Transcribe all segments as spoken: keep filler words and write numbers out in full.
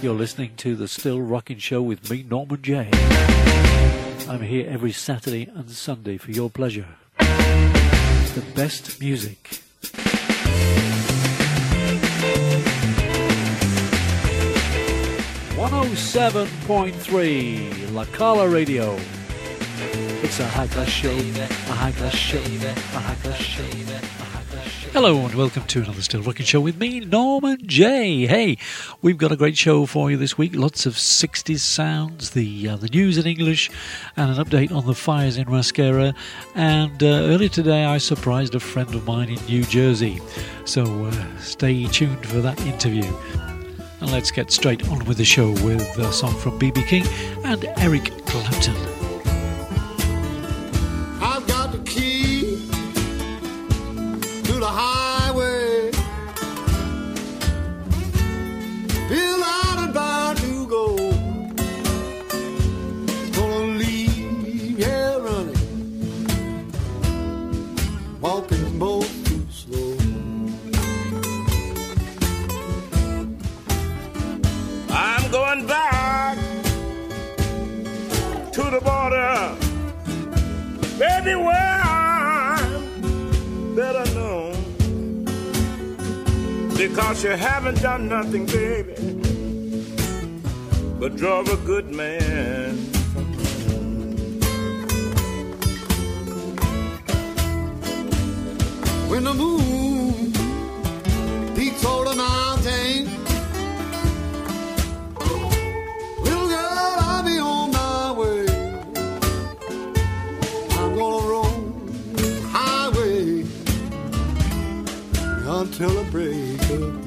You're listening to the Still Rockin' Show with me, Norman J. I'm here every Saturday and Sunday for your pleasure. The best music. one oh seven point three La Cala Radio. It's a high-class show, a high-class show, a high-class show, a high-class show. Hello and welcome to another Still Rockin' Show with me, Norman J. Hey, we've got a great show for you this week. Lots of sixties sounds, the uh, the news in English, and an update on the fires in Rasquera. And uh, earlier today I surprised a friend of mine in New Jersey. So uh, stay tuned for that interview. And let's get straight on with the show with a song from B B King and Eric Clapton. I've got the key to the highway, feel out and bound to go, gonna leave here running, walking both too slow. I'm going back to the border, baby, where I'm better known, because you haven't done nothing, baby, but drove a good man from home. When the moon peaks over the mountain, little girl, I'll be on my way. I'm gonna roll highway until the break of day.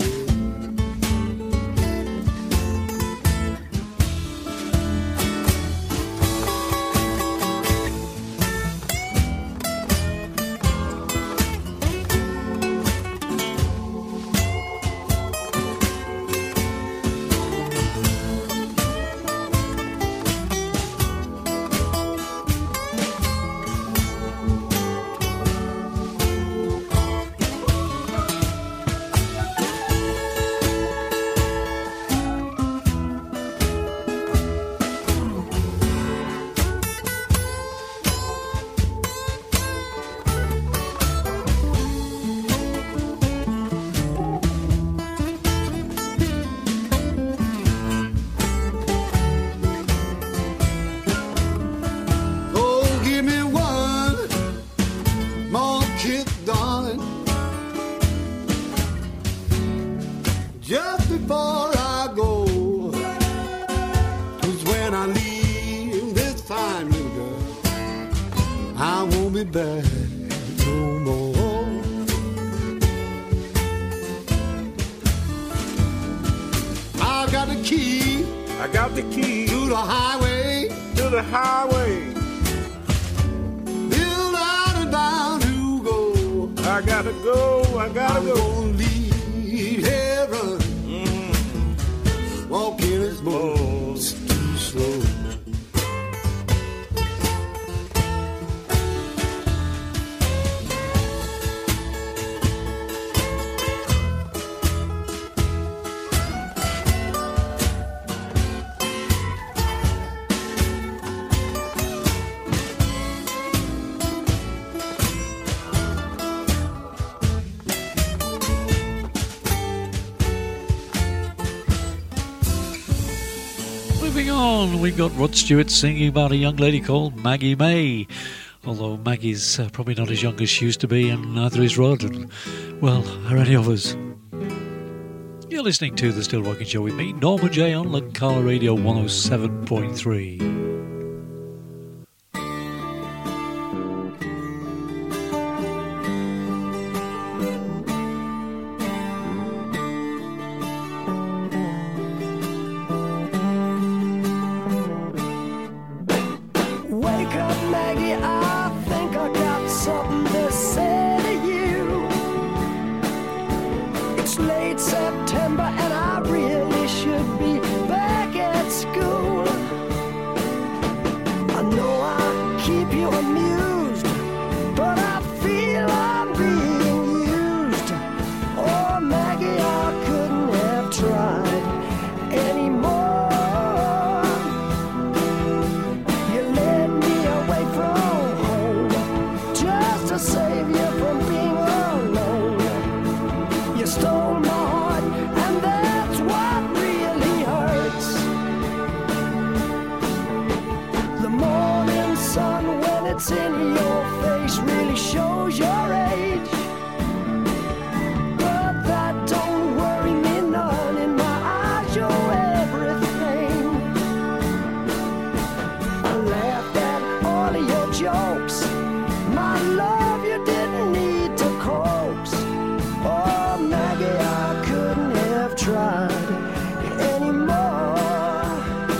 Back no more. I got the key. I got the key to the highway. To the highway. Build out and down to go. I gotta go. I gotta I'm go. Gonna leave heaven. Mm-hmm. Walking is most too slow. We got Rod Stewart singing about a young lady called Maggie May. Although Maggie's uh, probably not as young as she used to be, and neither is Rod, and, well, are any of us. You're listening to The Still Rockin' Show with me, Norman J, on La Cala Radio one oh seven point three. September and I really should be back at school. to save you from being alone. You stole my heart, and that's what really hurts. The morning sun, when it's in your face, really shows your age. But that don't worry me none. In my eyes, you're everything. I laughed at all of your jokes. My love, you didn't need to coax. Oh, Maggie, I couldn't have tried anymore.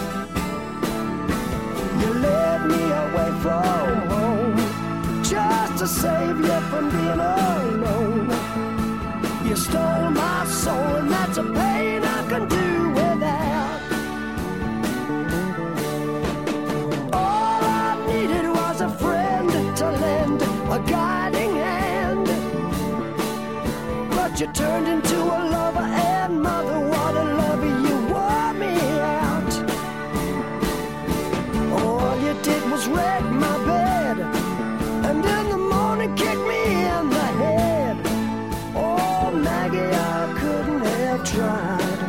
You led me away from home just to save you from being alone. You stole my soul, and that's a pain I can do without. All I needed was a friend to lend a guiding hand. But you turned into a lover and mother. What a lover, you wore me out. All you did was wreck my bed, and in the morning kick me in the head. Oh, Maggie, I couldn't have tried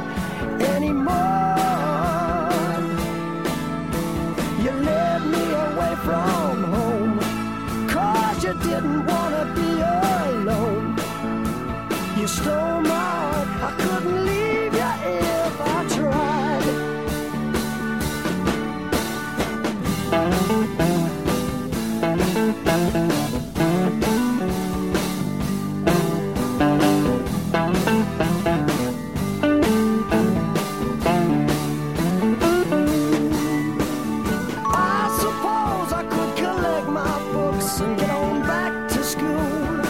anymore. You led me away from home, 'cause you didn't want to be alone. You stole my heart, I couldn't leave you if I tried. I suppose I could collect my books and get on back to school,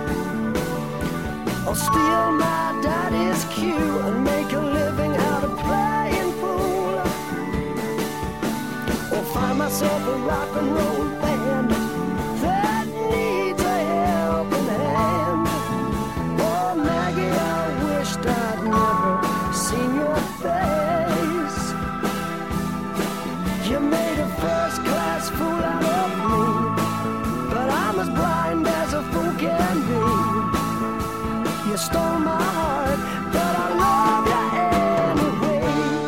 or steal my daddy's cue and make a living out of playing fool, or find myself a rock and roll band that needs a helping hand. Oh, Maggie, I wished I'd never seen your face. You made a first-class fool out of me, but I'm as blind as a fool can be. You stole my heart, but I love you anyway.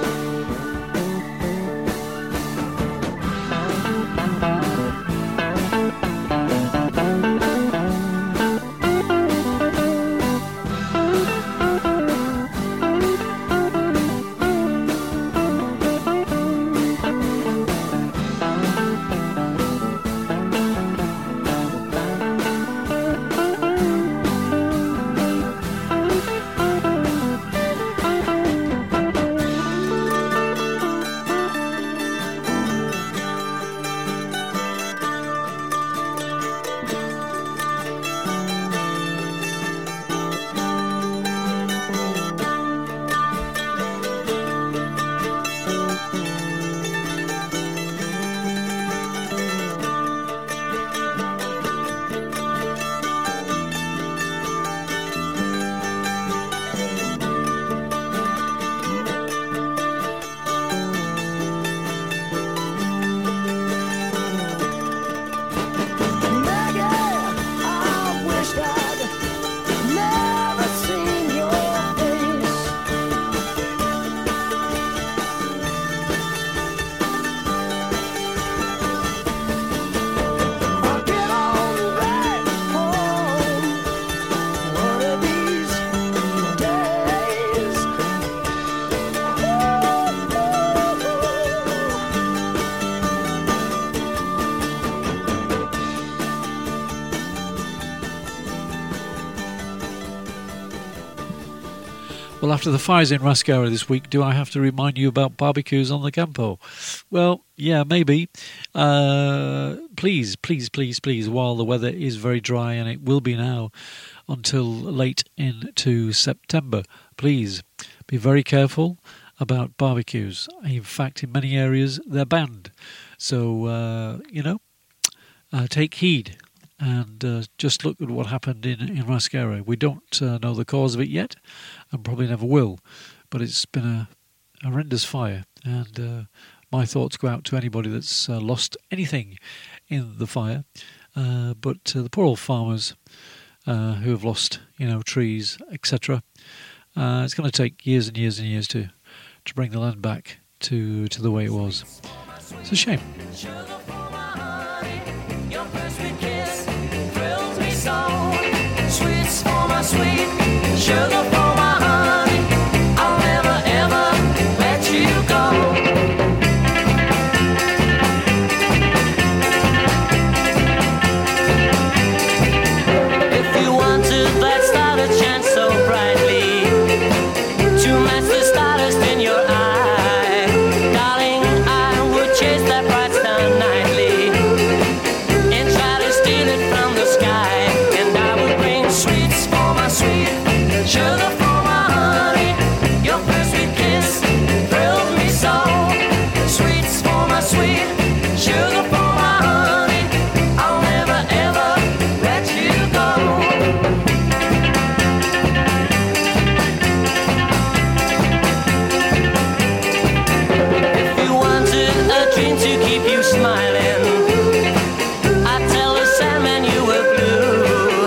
Well, after the fires in Rascara this week, do I have to remind you about barbecues on the Campo? Well, yeah, maybe. Uh, please, please, please, please, while the weather is very dry, and it will be now until late into September, please be very careful about barbecues. In fact, in many areas, they're banned. So, uh, you know, uh, take heed. And uh, just look at what happened in, in Rascara. We don't uh, know the cause of it yet, and probably never will, but it's been a horrendous fire, and uh, my thoughts go out to anybody that's uh, lost anything in the fire, Uh, but uh, the poor old farmers uh, who have lost, you know, trees, et cetera. Uh, it's going to take years and years and years to to bring the land back to to the way it was. It's a shame. Sweets for my sweet, sugar for my honey. I'll never ever let you go. If you wanted that star to shine so brightly, to match the stardust in your eye, darling, I would chase that bright star nightly and try to steal it from the sky. Sweets for my sweet, sugar for my honey. Your first sweet kiss thrilled me so. Sweets for my sweet, sugar for my honey. I'll never ever let you go. If you wanted a dream to keep you smiling, I'd tell the Sandman you were blue.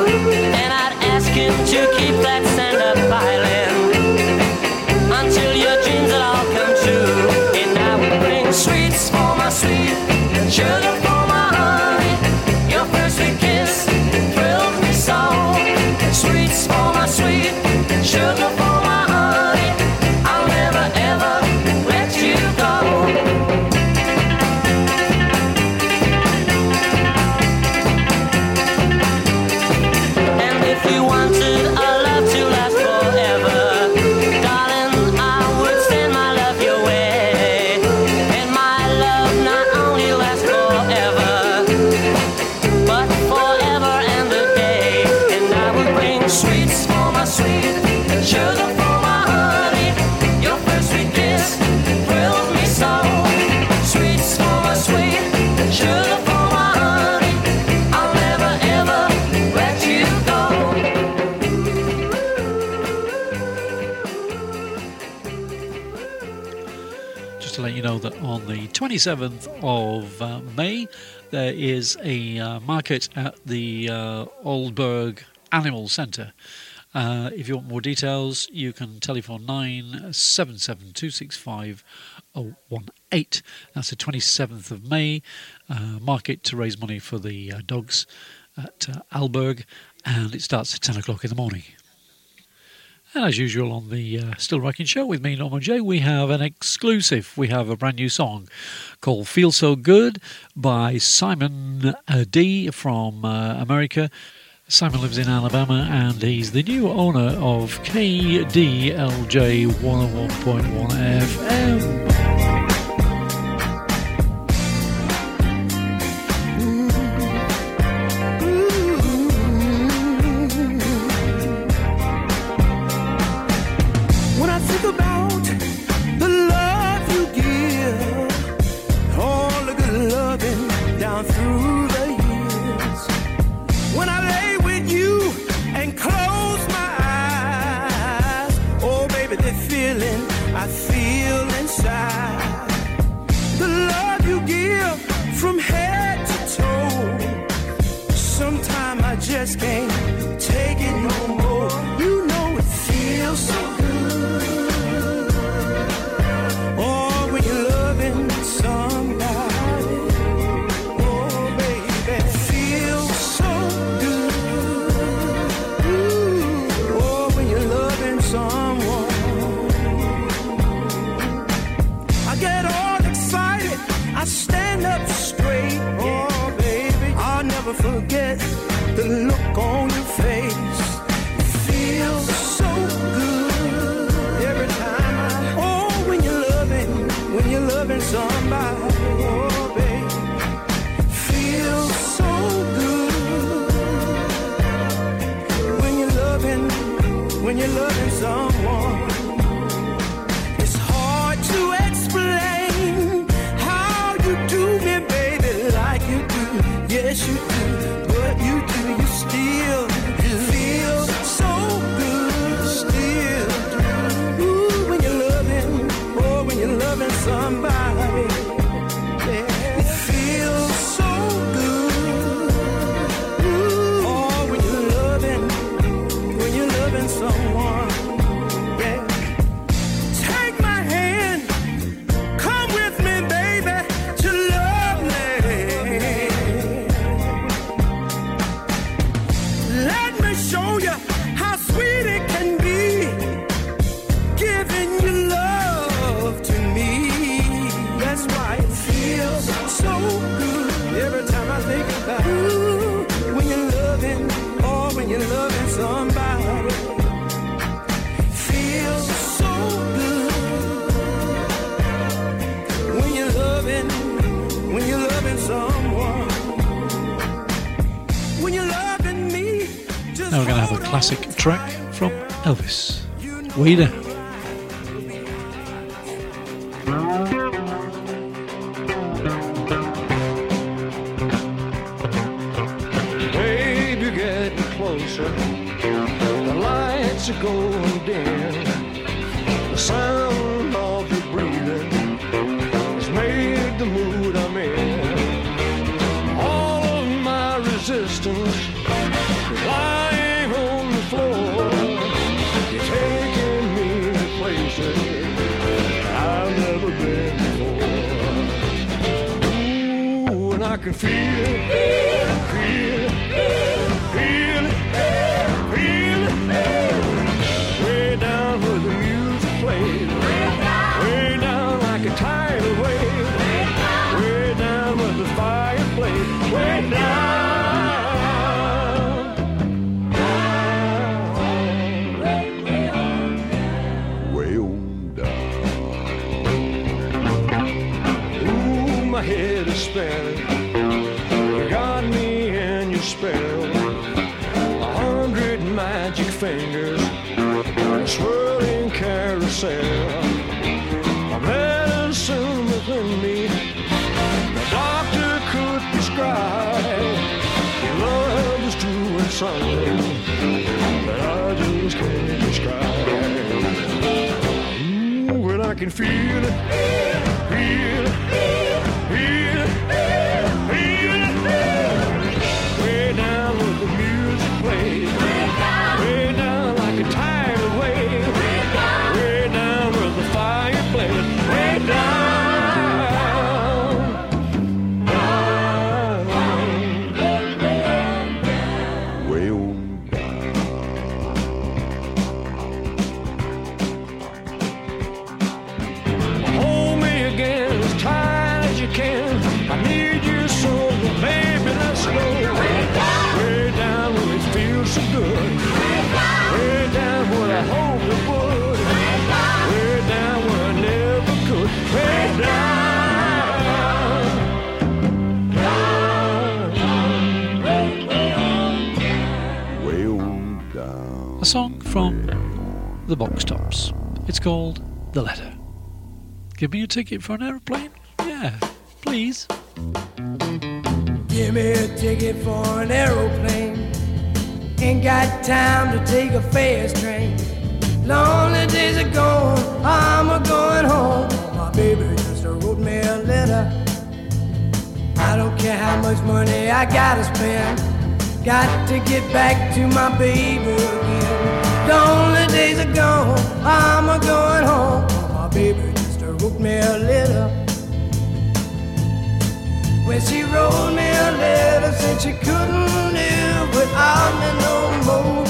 To keep that sand up piling until your dreams will all come true. And I would bring sweets for my sweet, sugar for my honey. Your first sweet kiss thrilled me so. Sweets for my sweet, sugar for my honey. I'll never ever let you go. If you wanted a love to last forever, darling, I would send my love your way. And my love not only lasts forever, but forever and a day. And I would bring sweets for my sweet, sugar for my honey. Your first sweet kiss thrilled me so. Sweets for my sweet, sugar for my honey. I'll never ever let you go. To let you know that on the twenty-seventh of uh, May there is a uh, market at the uh, Oldburg Animal Centre. Uh, if you want more details, you can telephone nine seven seven two six five oh one eight. That's the twenty-seventh of May, uh, market to raise money for the uh, dogs at uh, Alberg, and it starts at ten o'clock in the morning. And as usual on the uh, Still Rocking Show with me, Norman J, we have an exclusive. We have a brand new song called Feel So Good by Simon uh, D from uh, America. Simon lives in Alabama and he's the new owner of K D L J one oh one point one F M. Just can't take it no more. You know it feels so good. Oh, when you're loving somebody. Oh, baby, it feels so good. Ooh, oh, when you're loving someone. I get all excited. I stand up straight. Oh, baby, I'll never forget the look on your face. It feels so good every time I, oh, when you're loving, when you're loving somebody, oh, babe, feels so good when you're loving, when you're loving someone. It's hard to explain how you do me, baby, like you do. Yes, you do, but you do. You still do. Feel so good, still do. Ooh, when you're loving, oh, when you're loving somebody, yeah. It feels so good. Now we're going to have a classic track from Elvis. Way Down. Babe, you're getting closer. The lights are going dim. The sound of your breathing has made the mood I'm in. All of my resistance is lying on the floor. You're taking me to places I've never been before. Ooh, and I can feel it, feel it, feel it, feel it. Way down where the music plays. Way down like a tidal wave. Way down where the fire plays. Way down. Way on down. Ooh, my head is spinning. You got me in your spell. A hundred magic fingers. A swirling carousel. A medicine within me the doctor could prescribe. Your love is doing something that I just can't describe. Ooh, and I can feel it, feel it, feel it, feel it. Way down where the music plays. Way down like a tidal wave. Way down where the fire plays. Way down. A song from the Box Tops. It's called The Letter. Give me a ticket for an aeroplane? Yeah, please. Give me a ticket for an aeroplane. Ain't got time to take a fast train. Lonely days are gone, I'm a going home. My baby just wrote me a letter. I don't care how much money I gotta spend. Got to get back to my baby again. Lonely days are gone, I'm a going home. My baby just wrote me a letter. When she wrote me a letter, said she couldn't live without me no more.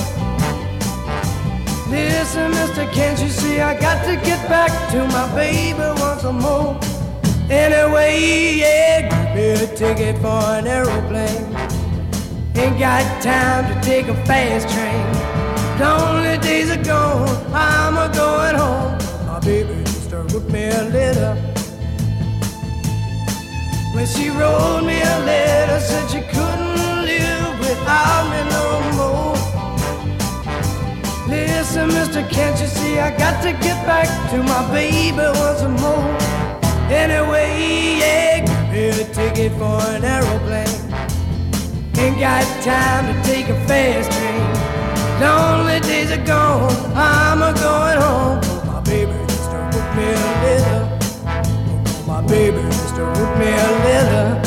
Listen, mister, can't you see I got to get back to my baby once more? Anyway, yeah, give me a ticket for an aeroplane. Ain't got time to take a fast train. Lonely days are gone, I'm a going home. My baby just wrote me a letter. When she wrote me a letter, said she couldn't live without me no more. Listen, mister, can't you see I got to get back to my baby once more? Anyway, yeah, give me a ticket for an aeroplane. Ain't got time to take a fast train. Lonely days are gone, I'm a going home. My baby just wrote me a letter. My baby just wrote me a letter.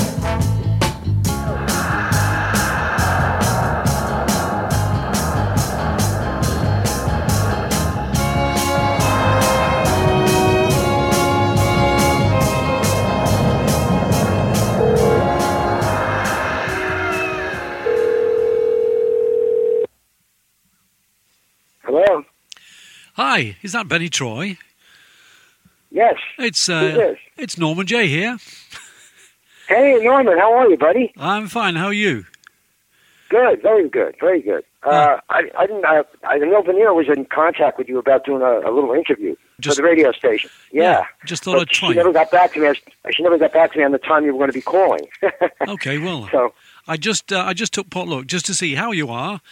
Hello? Hi, is that Benny Troy? Yes. It's Who's uh, this? it's Norman J here. Hey, Norman, how are you, buddy? I'm fine. How are you? Good, very good, very good. Uh, I, I didn't. I, I know Veneer was in contact with you about doing a, a little interview Just- for the radio station. Yeah, yeah, just thought But I'd try. She never got back to me. As, she never got back to me on the time you were going to be calling. Okay, well, So I just uh, I just took pot luck just to see how you are,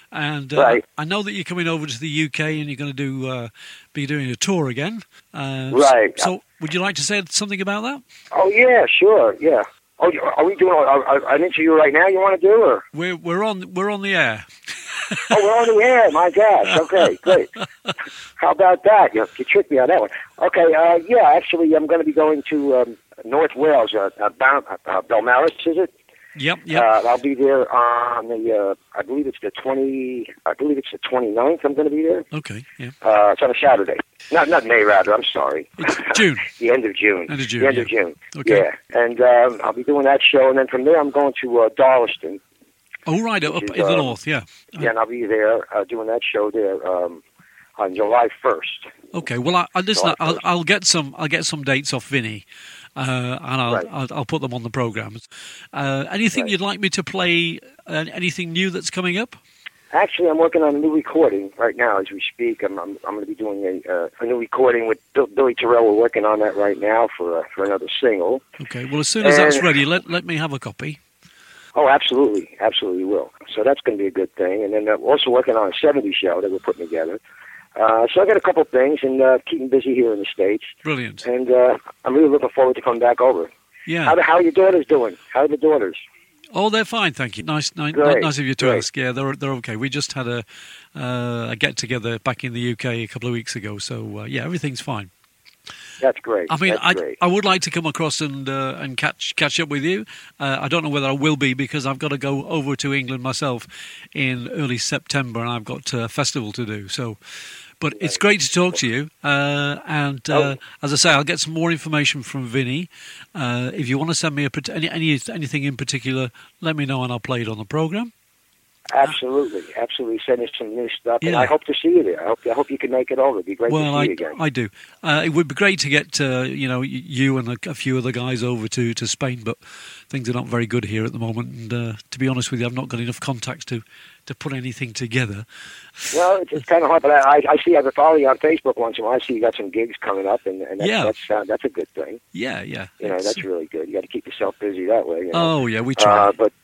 And uh, Right. I know that you're coming over to the U K and you're going to do uh, be doing a tour again. Uh, Right. So, so would you like to say something about that? Oh yeah, sure, yeah. Oh, are we doing a, a, an interview right now? You want to do, or? We're we're on we're on the air. Oh, we're on the air. My gosh. Okay, great. How about that? You, you tricked me on that one. Okay. Uh, yeah, actually, I'm going to be going to um, North Wales, uh, uh, Bal- uh, Belmaris, is it? Yep, yep. Uh, I'll be there on the. Uh, I believe it's the twenty. I believe it's the twenty-ninth. I'm going to be there. Okay, yeah. Uh, it's on a Saturday. Not not May, rather. I'm sorry. It's June. The end of June. End of June, The end yeah. of June. Okay. Yeah, and um, I'll be doing that show, and then from there I'm going to uh, Darlaston. Oh, right, up Which in is, the um, north, yeah. Yeah, and I'll be there uh, doing that show there um, on July first. Okay, well, I, I listen. July I'll, first. I'll get some. I'll get some dates off Vinny, uh, and I'll, Right. I'll I'll put them on the programs. Uh, anything Right. you'd like me to play? Uh, anything new that's coming up? Actually, I'm working on a new recording right now as we speak. I'm I'm, I'm going to be doing a uh, a new recording with Bill, Billy Terrell. We're working on that right now for uh, for another single. Okay. Well, as soon as that's And- ready, let let me have a copy. Oh, absolutely, absolutely will. So that's going to be a good thing. And then uh, we're also working on a seventies show that we're putting together. Uh, so I got a couple of things and uh, keeping busy here in the States. Brilliant. And uh, I'm really looking forward to coming back over. Yeah. How, how are your daughters doing? How are the daughters? Oh, they're fine, thank you. Nice, nice, Great, nice of you to great. ask. Yeah, they're they're okay. We just had a uh, a get together back in the U K a couple of weeks ago, so uh, yeah, everything's fine. That's great. I mean, That's I great. I would like to come across and uh, and catch catch up with you. Uh, I don't know whether I will be because I've got to go over to England myself in early September, and I've got a festival to do. So, but it's great to talk to you. Uh, and uh, Oh. as I say, I'll get some more information from Vinny. Uh, if you want to send me a, pat- any, any anything in particular, let me know, and I'll play it on the program. Absolutely, absolutely. Send us some new stuff, and Yeah. I hope to see you there. I hope I hope you can make it over. It'd be great Well, to see I, you again. I do. Uh, it would be great to get uh, you know y- you and a, a few other guys over to, to Spain, but things are not very good here at the moment. And uh, to be honest with you, I've not got enough contacts to, to put anything together. Well, it's, it's kind of hard, but I, I see. I follow you on Facebook once in a while. I see you got some gigs coming up, and, and that's, Yeah. that's uh, that's a good thing. Yeah, yeah. You know, It's- that's really good. You got to keep yourself busy that way. You know? Oh yeah, we try. Uh, but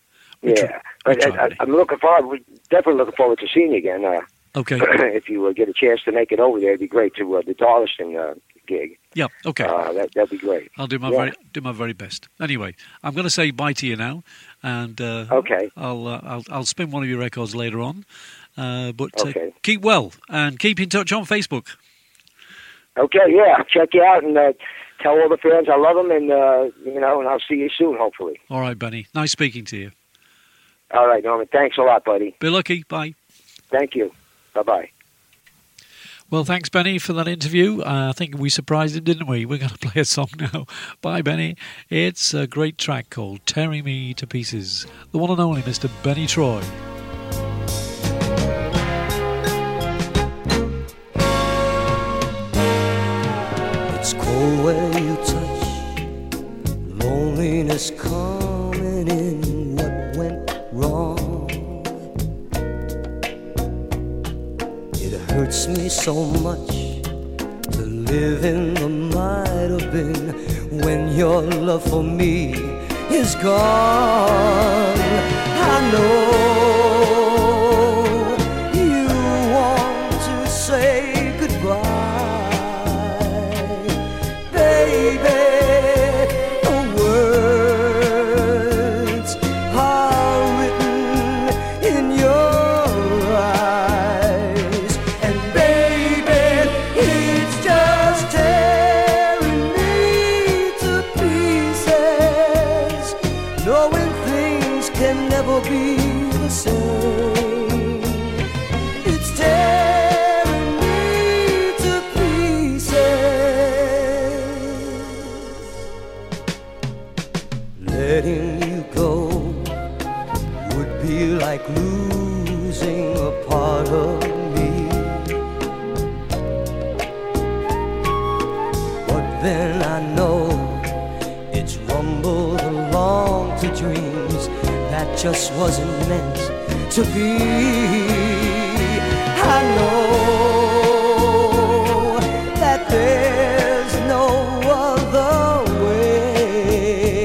We try- yeah, we but try, I, buddy. I'm looking forward. We're definitely looking forward to seeing you again. Uh, okay. if you uh, get a chance to make it over there, it'd be great to uh, the Darlaston uh, gig. Yeah. Okay. Uh, that that'd be great. I'll do my yeah. very do my very best. Anyway, I'm going to say bye to you now, and uh, Okay. I'll, uh, I'll I'll spin one of your records later on. Uh, but uh, Okay. keep well and keep in touch on Facebook. Okay, yeah, check you out and uh, tell all the fans I love them, and uh, you know, and I'll see you soon, hopefully. All right, Benny. Nice speaking to you. All right, Norman. Thanks a lot, buddy. Be lucky. Bye. Thank you. Bye bye. Well, thanks, Benny, for that interview. Uh, I think we surprised him, didn't we? We're going to play a song now. Bye, Benny. It's a great track called Tearing Me to Pieces. The one and only Mister Benny Troy. It's cold where you touch, loneliness coming in. What went wrong? It hurts me so much to live in the might have been when your love for me is gone. I know you want to say goodbye. Be the same. It's tearing me to pieces. Letting you go would be like losing a part of me. But then I know it's rumbled along to dreams that just wasn't meant to be. I know that there's no other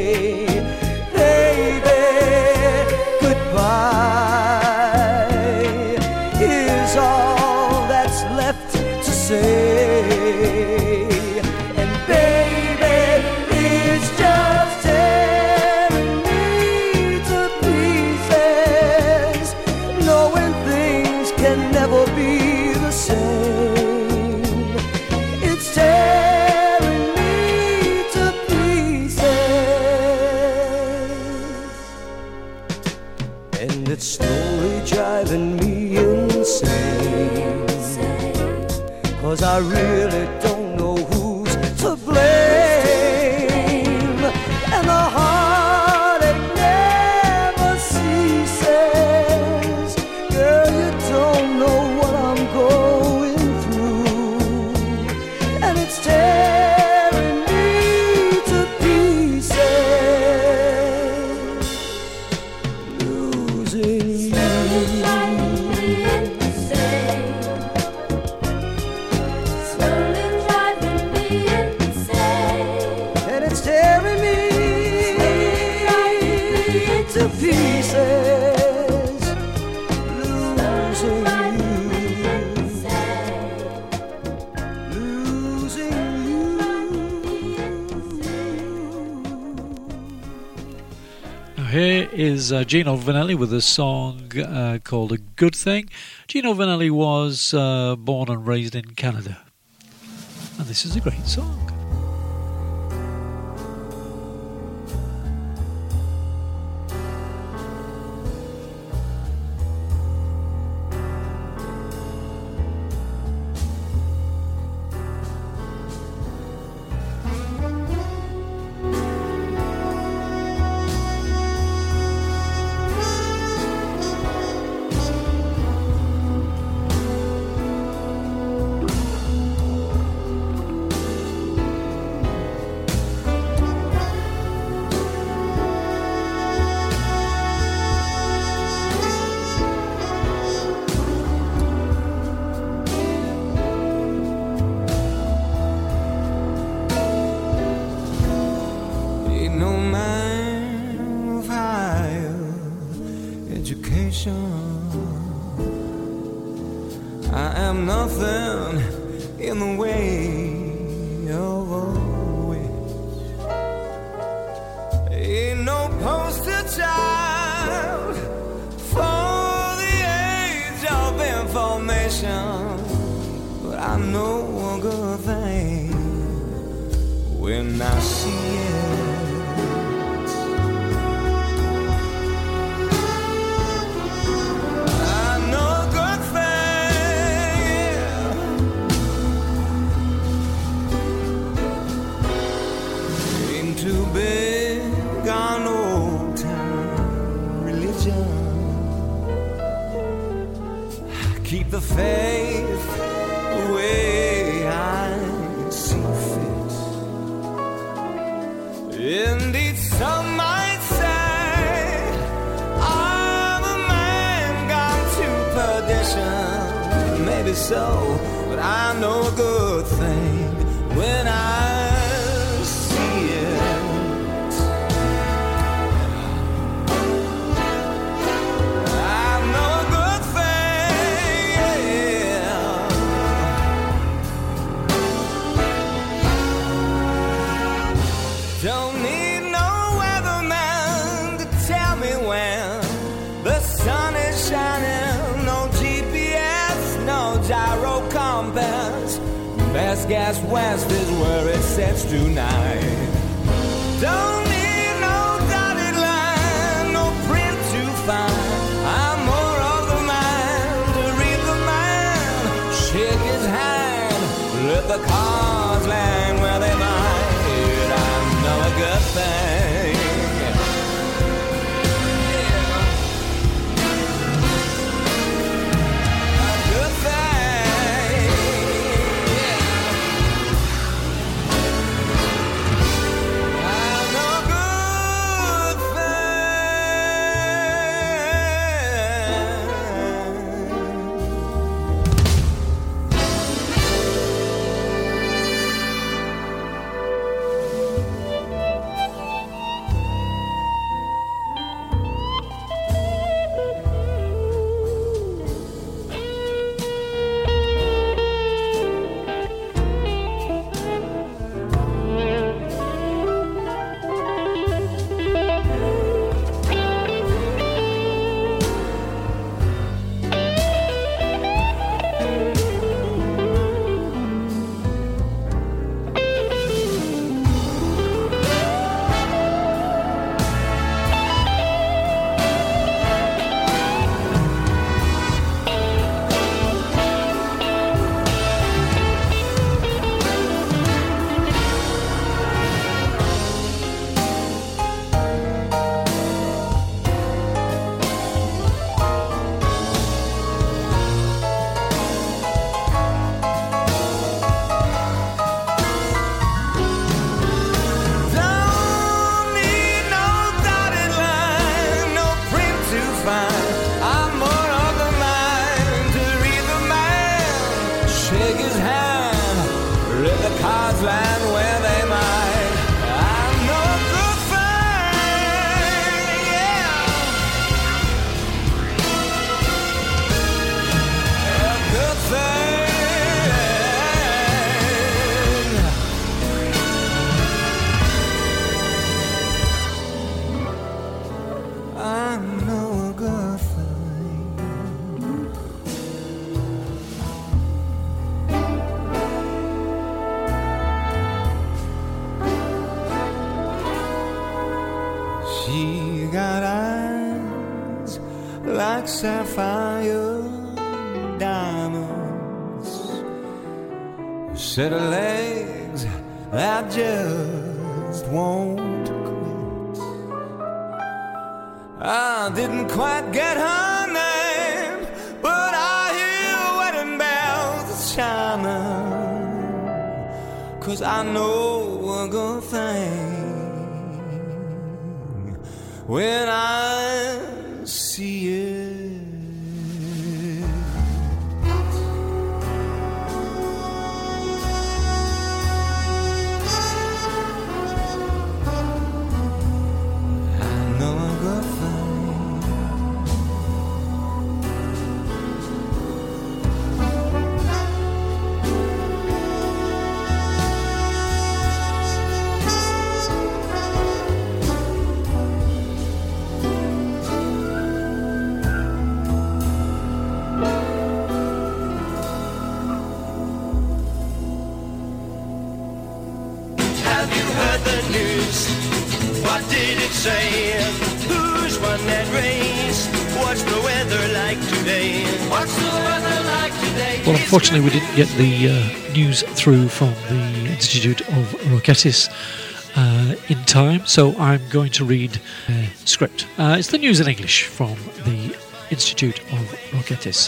way. Baby, goodbye. can never be the same. It's tearing me to pieces, and it's slowly driving me insane. 'Cause I really don't know who's to blame, and the heartache never ceases. Girl, you don't know what I'm going through, and it's tearing me to pieces. Losing you. To pieces, losing you, losing you. Now here is uh, Gino Vanelli with a song uh, called A Good Thing. Gino Vanelli was uh, born and raised in Canada, and this is a great song. Keep the faith the way I see fit. Indeed, some might say I'm a man gone to perdition. Maybe so, but I know a good thing when I see it. Don't need no weatherman to tell me when the sun is shining. No G P S, no gyro compass. Best guess west is where it sets tonight. Don't need no dotted line, no print to find. I'm more of the man to read the man, shake his hand, let the cards land where they might. A good thing. A good thing. I know a good thing. Cars land where they might. I know a good thing, yeah. A good thing. I know a good thing. She got eyes like sapphire diamonds, a set of legs that just won't quit. I didn't quite get her name, but I hear wedding bells chiming, 'cause I know a good thing when I see it. I know a good thing. Have you heard the news? What did it say? Who's won that race? What's the weather like today? What's the weather like today? Well, unfortunately, we didn't get the uh, news through from the Institute of Roquetis uh, in time, so I'm going to read a script. Uh, it's the news in English from the Institute of Roquetis.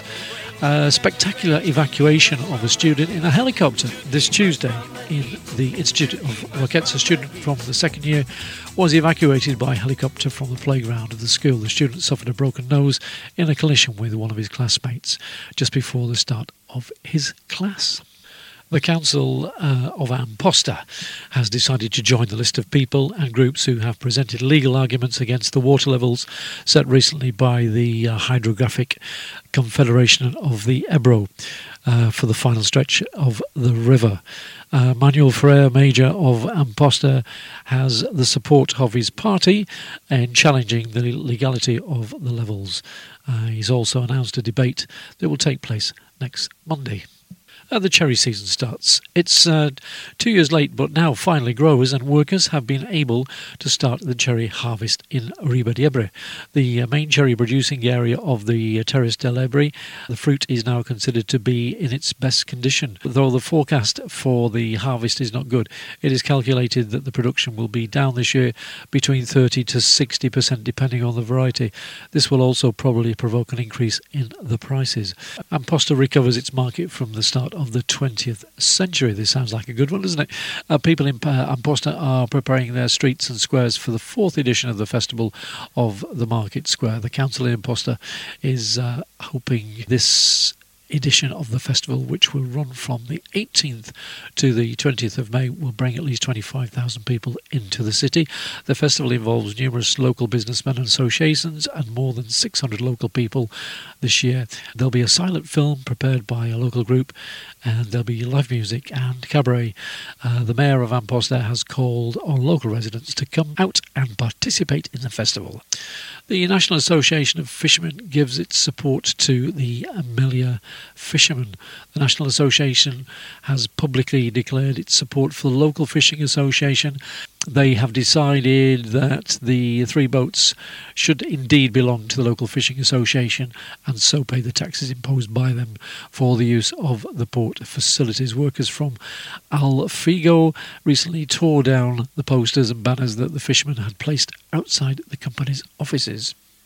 A spectacular evacuation of a student in a helicopter this Tuesday in the Institute of Roquetis. A student from the second year was evacuated by helicopter from the playground of the school. The student suffered a broken nose in a collision with one of his classmates just before the start of his class. The Council uh, of Amposta has decided to join the list of people and groups who have presented legal arguments against the water levels set recently by the uh, Hydrographic Confederation of the Ebro uh, for the final stretch of the river. Uh, Manuel Ferrer, Major of Amposta, has the support of his party in challenging the legality of the levels. Uh, he's also announced a debate that will take place next Monday. Uh, the cherry season starts. It's uh, two years late, but now finally growers and workers have been able to start the cherry harvest in Ribadiebre, the uh, main cherry producing area of the uh, Terres del Ebre. The fruit is now considered to be in its best condition. Though the forecast for the harvest is not good, it is calculated that the production will be down this year between thirty to sixty percent depending on the variety. This will also probably provoke an increase in the prices. Amposta recovers its market from the start of the twentieth century. This sounds like a good one, doesn't it? Uh, people in uh, Amposta are preparing their streets and squares for the fourth edition of the Festival of the Market Square. The council in Amposta is uh, hoping this edition of the festival, which will run from the eighteenth to the twentieth of May, will bring at least twenty-five thousand people into the city. The festival involves numerous local businessmen and associations and more than six hundred local people this year. There'll be a silent film prepared by a local group, and there'll be live music and cabaret. Uh, the mayor of Amposta has called on local residents to come out and participate in the festival. The National Association of Fishermen gives its support to the Amelia fishermen. The National Association has publicly declared its support for the local fishing association. They have decided that the three boats should indeed belong to the local fishing association and so pay the taxes imposed by them for the use of the port facilities. Workers from Alfigo recently tore down the posters and banners that the fishermen had placed outside the company's offices.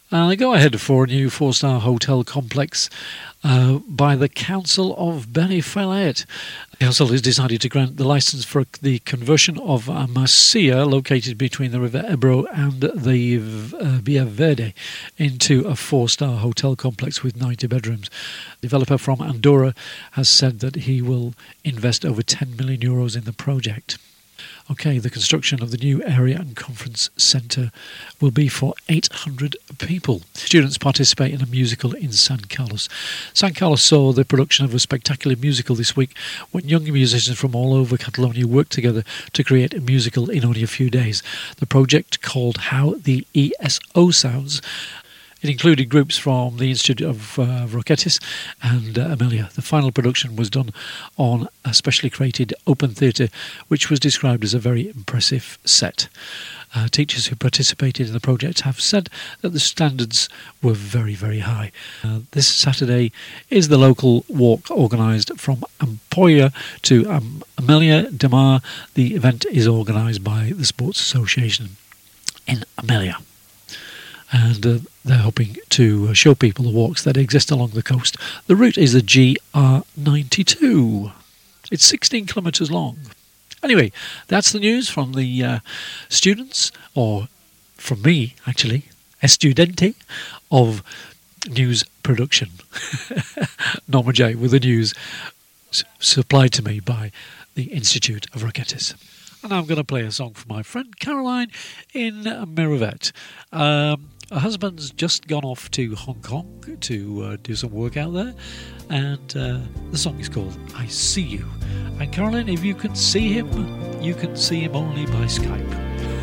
And they go ahead for a new four-star hotel complex uh, by the Council of Benifallet. The council has decided to grant the licence for the conversion of a Masia located between the River Ebro and the uh, Via Verde into a four-star hotel complex with ninety bedrooms. The developer from Andorra has said that he will invest over ten million euros in the project. Okay, the construction of the new area and conference centre will be for eight hundred people. Students participate in a musical in San Carlos. San Carlos saw the production of a spectacular musical this week when young musicians from all over Catalonia worked together to create a musical in only a few days. The project, called How the E S O Sounds, it included groups from the Institute of uh, Roquetes and uh, Amelia. The final production was done on a specially created open theatre, which was described as a very impressive set. Uh, teachers who participated in the project have said that the standards were very, very high. Uh, this Saturday is the local walk organised from Ampolla to um, Amelia de Mar. The event is organised by the Sports Association in Amelia. And uh, they're hoping to show people the walks that exist along the coast. The route is the G R ninety-two. It's sixteen kilometres long. Anyway, that's the news from the uh, students, or from me, actually, Estudente of news production. Norma J with the news s- supplied to me by the Institute of Roquetes. And I'm going to play a song for my friend Caroline in Miravet. Um, her husband's just gone off to Hong Kong to uh, do some work out there, and uh, the song is called I See You. And Caroline, if you can see him, you can see him only by Skype.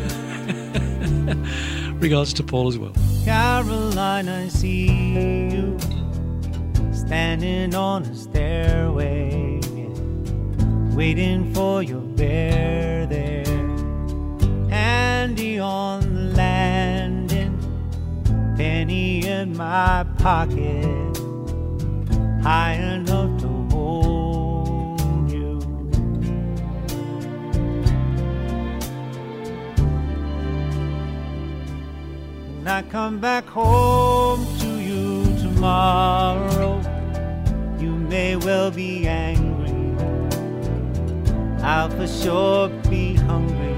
Regards to Paul as well. Caroline, I see you standing on a stairway, waiting for your bear there, handy on the landing, penny in my pocket, high enough to hold you. When I come back home to you tomorrow, you may well be angry, I'll for sure be hungry.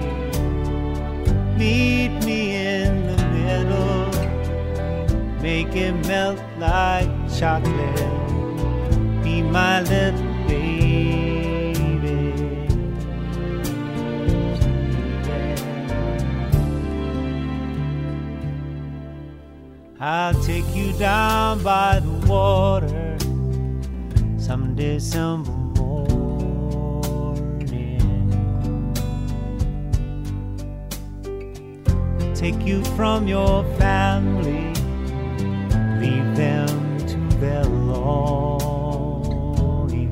Meet me in the middle, make it melt like chocolate, be my little baby. I'll take you down by the water some December take you from your family, leave them to their longing.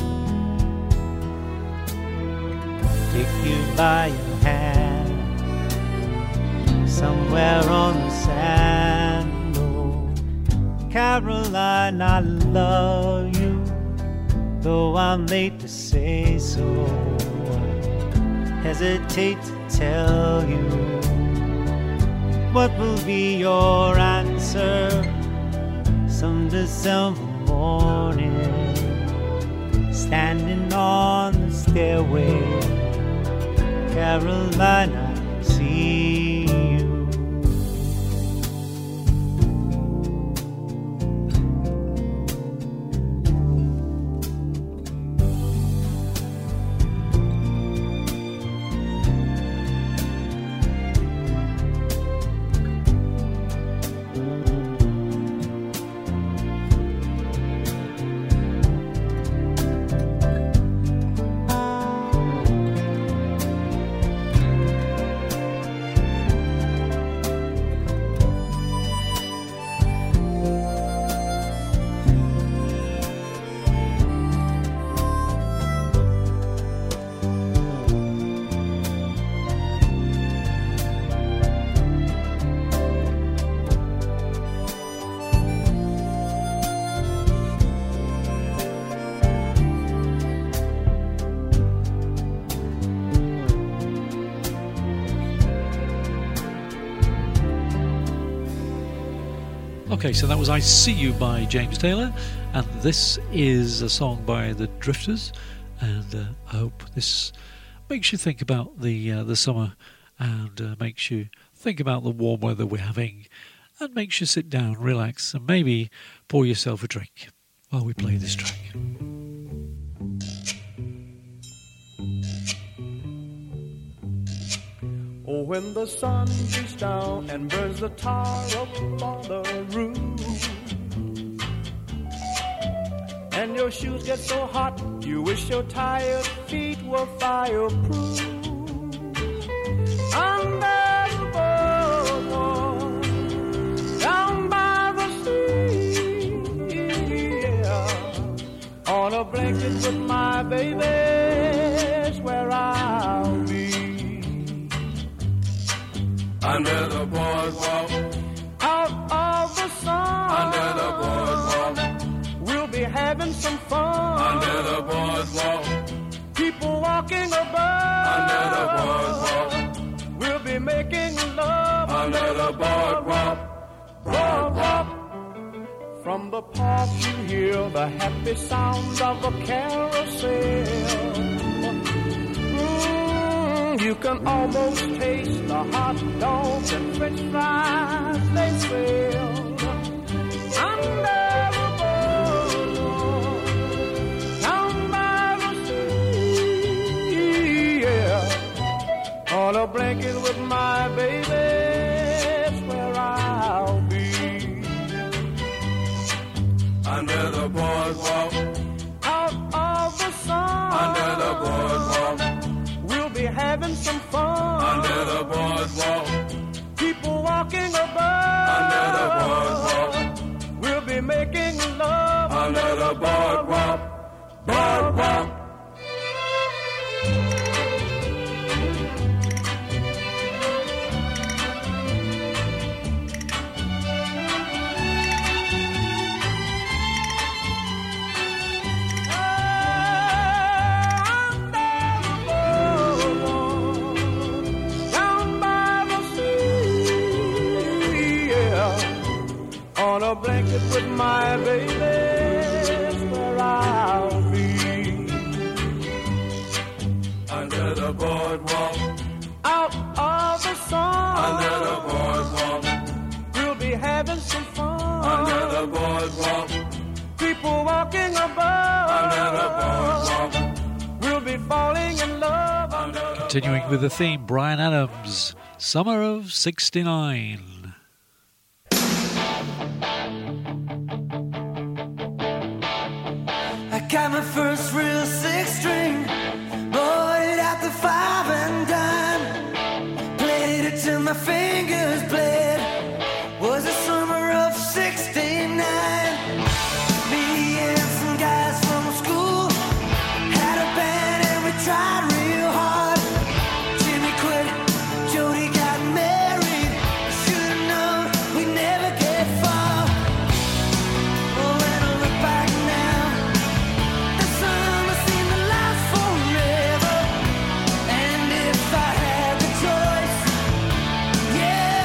Take you by your hand, somewhere on the sand. Oh, Caroline, I love you, though I'm late to say so. Hesitate to tell you what will be your answer some December morning, standing on the stairway. Caroline, I see you. Okay, so that was I See You by James Taylor, and this is a song by the Drifters, and uh, I hope this makes you think about the uh, the summer, and uh, makes you think about the warm weather we're having, and makes you sit down, relax, and maybe pour yourself a drink while we play this track. Oh, when the sun beats down and burns the tar up on the roof, and your shoes get so hot, you wish your tired feet were fireproof. Under the boardwalk, down by the sea, yeah, on a blanket with my baby's where I'll be. Under the boardwalk, out of the sun. Under the boardwalk, we'll be having some fun. Under the boardwalk, people walking above. Under the boardwalk, we'll be making love. Under the boardwalk, boardwalk. From the park you hear the happy sounds of a carousel. You can almost taste the hot dogs and french fries they sell. Under the boardwalk, down by the sea, yeah. On a blanket with my baby, that's where I'll be. Under the boardwalk, out of the sun. Under the boardwalk, having some fun. Under the boardwalk, people walking above. Under the boardwalk, we'll be making love. Under the boardwalk, boardwalk. On a blanket with my baby, that's where I'll be. Under the boardwalk, out of the sun. Under the boardwalk, we'll be having some fun. Under the boardwalk, people walking above. Under the boardwalk, we'll be falling in love. Under Continuing with the theme, Bryan Adams, Summer of sixty-nine. Got my first real six string, bought it at the five and dime, played it till my fingers bled. Was the summer of sixty-nine. Me and some guys from school had a band and we tried real hard. Jimmy quit, Jody got married. Should've known we never get far. Oh, when I look back now, forever. And if I had the choice, yeah,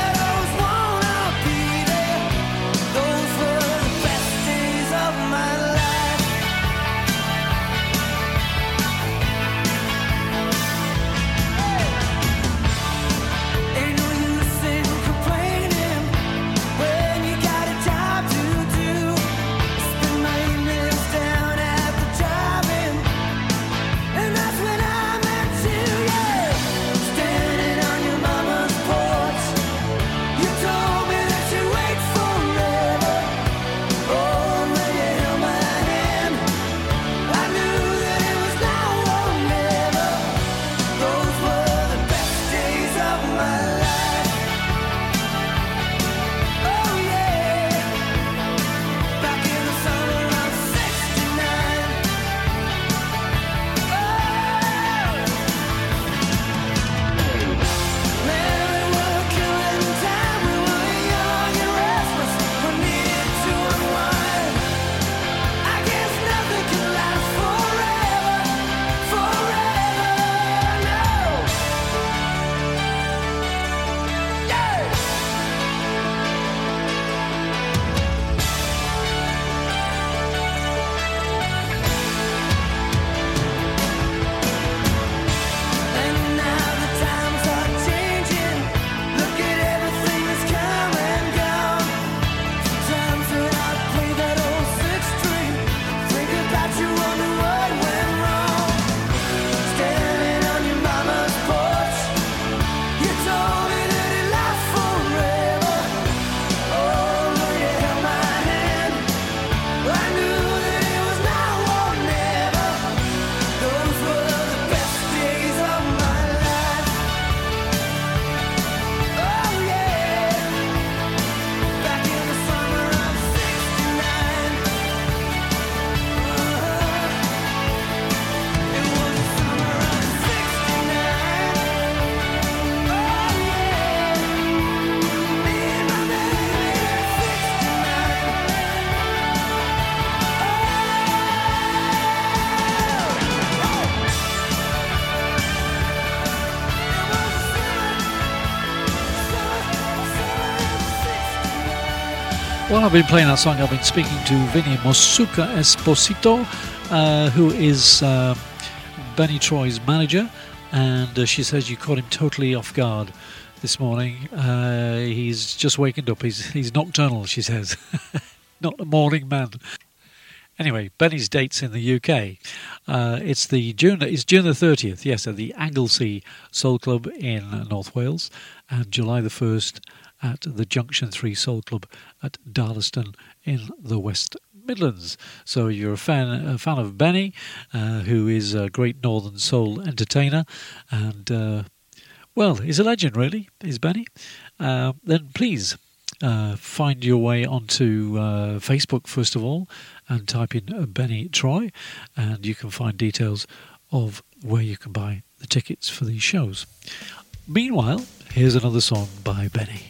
While I've been playing that song, I've been speaking to Vinnie Mosuka Esposito, uh, who is uh, Benny Troy's manager, and uh, she says you caught him totally off guard this morning. Uh, he's just wakened up. He's he's nocturnal, she says, not a morning man. Anyway, Benny's dates in the U K. Uh, it's the June. It's June the thirtieth. Yes, at the Anglesey Soul Club in North Wales, and July the first at the Junction three Soul Club at Darlaston in the West Midlands. So you're a fan, a fan of Benny, uh, who is a great Northern Soul entertainer, and uh, well, he's a legend, really, is Benny. Uh, then please uh, find your way onto uh, Facebook first of all, and type in Benny Troy, and you can find details of where you can buy the tickets for these shows. Meanwhile, here's another song by Benny.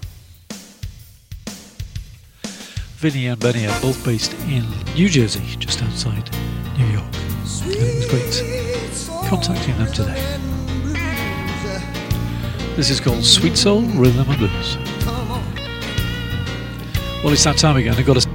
Vinnie and Benny are both based in New Jersey, just outside New York. And it was great contacting them today. This is called Sweet Soul Rhythm and Blues. Well, it's that time again. I've got to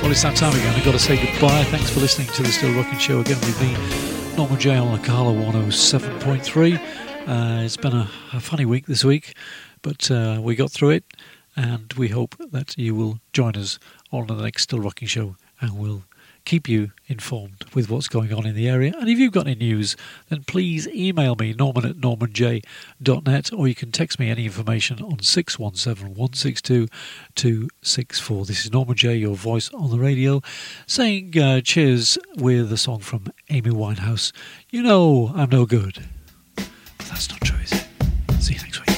Well, it's that time again. I've got to say goodbye. Thanks for listening to the Still Rocking Show again with me, Norman J on La Cala one oh seven point three. Uh, it's been a, a funny week this week, but uh, we got through it, and we hope that you will join us on the next Still Rocking Show, and we'll keep you informed with what's going on in the area. And if you've got any news, then please email me, norman at norman j dot net, or you can text me any information on six one seven, one six two, two six four. This is Norman J, your voice on the radio, saying uh, cheers with a song from Amy Winehouse. You know I'm no good. But that's not true, is it? See you next week.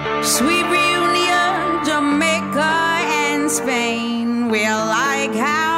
Spain, we're like how